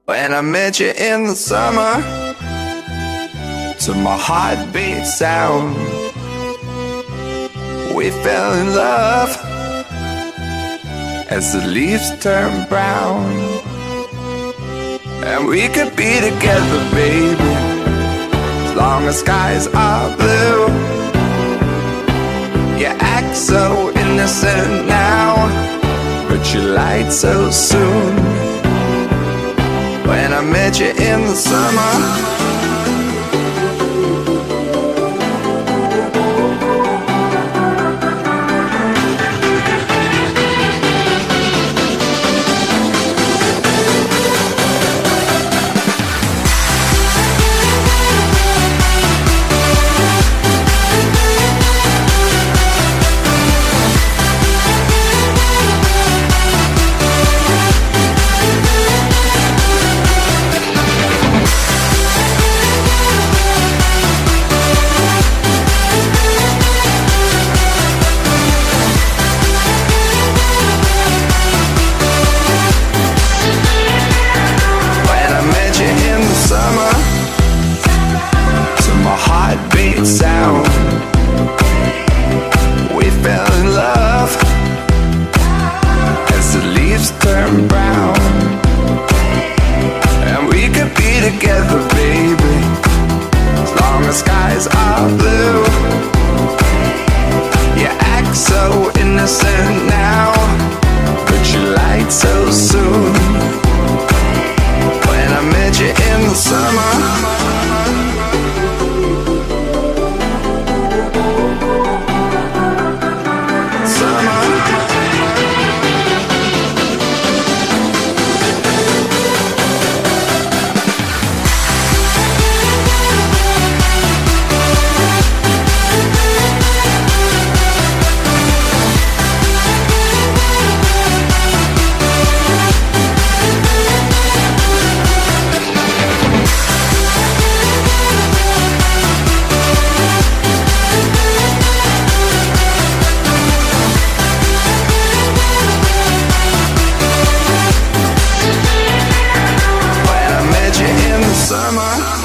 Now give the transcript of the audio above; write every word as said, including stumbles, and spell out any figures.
When I met you in the summer, to my heartbeat sound, we fell in love as the leaves turn brown. And we could be together, baby, as long as skies are blue. You act so innocent now, but you lied so soon. When I met you in the summer, heartbeat sound, we fell in love as the leaves turn brown. And we could be together, baby, as long as skies are blue. You act so innocent now, but you lied so soon. When I met you in the summer, summer.